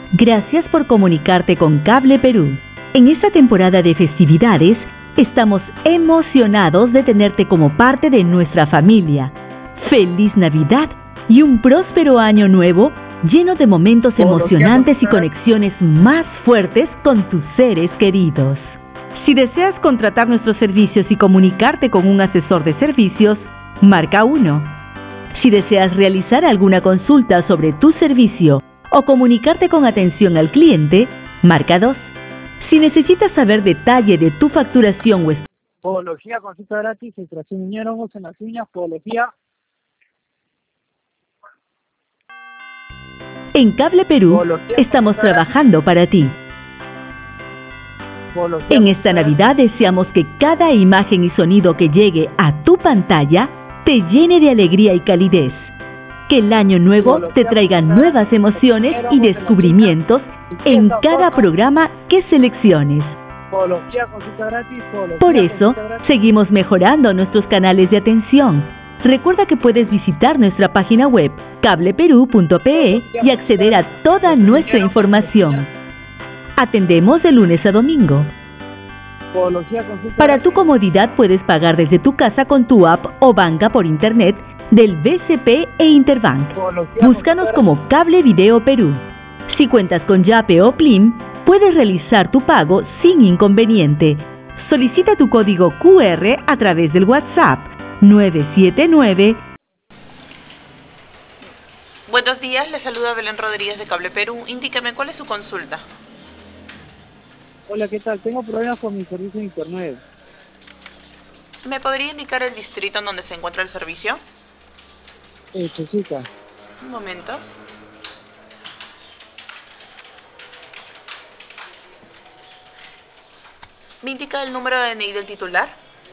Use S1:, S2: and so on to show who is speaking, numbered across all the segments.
S1: Gracias por comunicarte con Cable Perú. En esta temporada de festividades, estamos emocionados de tenerte como parte de nuestra familia. ¡Feliz Navidad y un próspero año nuevo lleno de momentos emocionantes y conexiones más fuertes con tus seres queridos! Si deseas contratar nuestros servicios y comunicarte con un asesor de servicios, marca 1. Si deseas realizar alguna consulta sobre tu servicio o comunicarte con atención al cliente, marca 2. Si necesitas saber detalle de tu facturación o
S2: Podología, consulta gratis, extracción de uñas, hongos en las uñas, podología.
S1: En Cable Perú estamos trabajando para ti. En esta Navidad deseamos que cada imagen y sonido que llegue a tu pantalla te llene de alegría y calidez. Que el año nuevo te traiga nuevas emociones y descubrimientos en cada programa que selecciones.
S2: Podología, consulta gratis, podología.
S1: Por eso, seguimos mejorando nuestros canales de atención. Recuerda que puedes visitar nuestra página web cableperú.pe y acceder a toda nuestra información. Atendemos de lunes a domingo. Para tu comodidad puedes pagar desde tu casa con tu app o banca por internet del BCP e Interbank. Búscanos como Cable Video Perú. Si cuentas con Yape o Plim, puedes realizar tu pago sin inconveniente. Solicita tu código QR a través del WhatsApp 979.
S3: Buenos días, le saluda Belén Rodríguez de Cable Perú. Indíqueme, ¿cuál es su consulta?
S2: Hola, ¿qué tal? Tengo problemas con mi servicio de internet.
S3: ¿Me podría indicar el distrito en donde se encuentra el servicio?
S2: Chosica.
S3: Un momento. ¿Me indica el número de DNI del titular?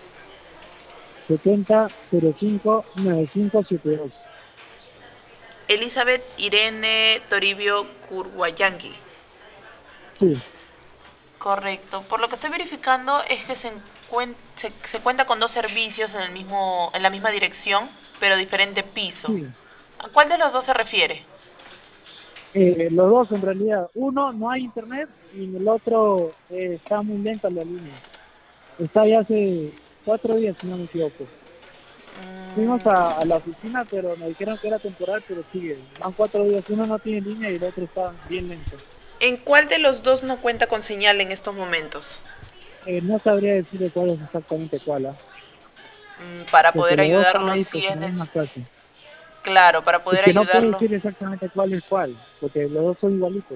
S2: 70059572.
S3: Elizabeth Irene Toribio Kurwayangui.
S2: Sí.
S3: Correcto. Por lo que estoy verificando es que se cuenta con dos servicios en la misma dirección, pero diferente piso.
S2: Sí.
S3: ¿A cuál de los dos se refiere?
S2: Los dos en realidad. Uno no hay internet y en el otro está muy lenta la línea. Está ya hace 4 días, si no me equivoco. Fuimos a la oficina, pero nos dijeron que era temporal, pero sigue. Van 4 días. Uno no tiene línea y el otro está bien lento.
S3: ¿En cuál de los dos no cuenta con señal en estos momentos?
S2: No sabría decirle cuál es exactamente cuál.
S3: Para
S2: Porque
S3: poder
S2: los dos
S3: ayudarlo,
S2: están ahí,
S3: si
S2: pues,
S3: es
S2: en la misma clase.
S3: Claro, para
S2: Es
S3: poder
S2: que no puedo
S3: ayudarlo.
S2: decir exactamente cuál es cuál, porque los dos son igualitos.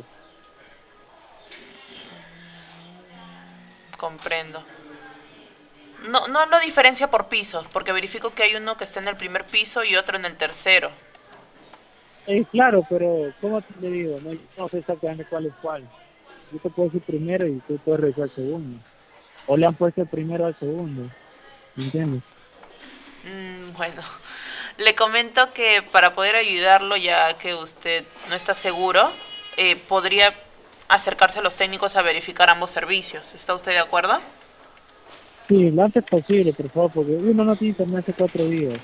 S3: Comprendo. No lo diferencia por pisos, porque verifico que hay uno que está en el primer piso y otro en el tercero.
S2: Claro, pero ¿cómo te le digo? No sé exactamente cuál es cuál. Yo te puedo decir primero y tú puedes revisar el segundo. O le han puesto el primero al segundo. ¿Me entiendes?
S3: Bueno, le comento que para poder ayudarlo, ya que usted no está seguro, podría acercarse a los técnicos a verificar ambos servicios. ¿Está usted de acuerdo?
S2: Sí, lo antes posible, por favor, porque uno no tiene internet hace 4 días.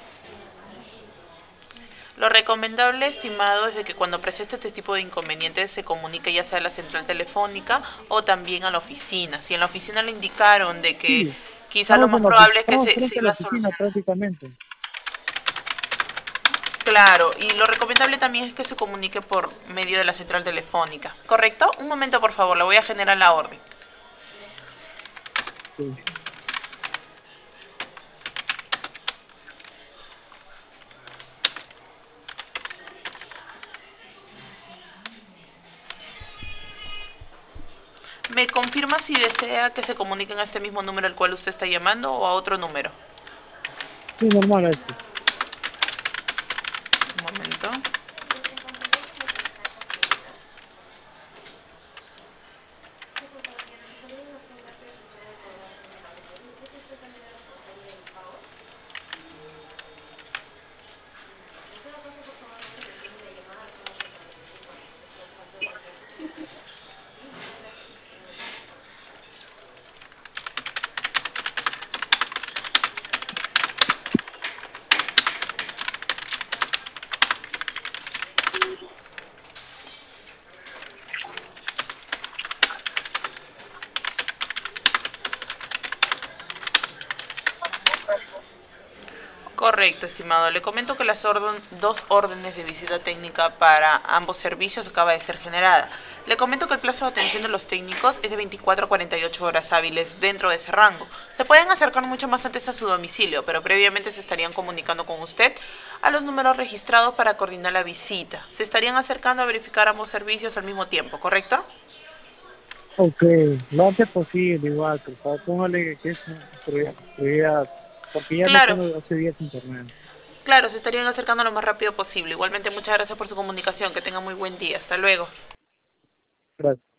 S3: Lo recomendable, estimado, es de que cuando presente este tipo de inconvenientes se comunique ya sea a la central telefónica o también a la oficina. Si en la oficina le indicaron de que
S2: Sí,
S3: quizá lo más probable es que
S2: estamos
S3: se
S2: frente a la
S3: iba a
S2: oficina
S3: solucionar.
S2: prácticamente.
S3: Claro, y lo recomendable también es que se comunique por medio de la central telefónica. ¿Correcto? Un momento, por favor, le voy a generar la orden.
S2: Sí.
S3: ¿Me confirma si desea que se comuniquen a este mismo número al cual usted está llamando o a otro número?
S2: Sí, normal esto.
S3: Un momento. Correcto, estimado. Le comento que las dos órdenes de visita técnica para ambos servicios acaba de ser generada. Le comento que el plazo de atención de los técnicos es de 24 a 48 horas hábiles dentro de ese rango. Se pueden acercar mucho más antes a su domicilio, pero previamente se estarían comunicando con usted a los números registrados para coordinar la visita. Se estarían acercando a verificar ambos servicios al mismo tiempo, ¿correcto?
S2: Ok, lo antes posible igual, por favor, póngale que es una prioridad, porque ya no
S3: Claro,
S2: tengo hace días internet.
S3: claro, se estarían acercando lo más rápido posible. Igualmente, muchas gracias por su comunicación. Que tenga muy buen día. Hasta luego.
S2: Gracias.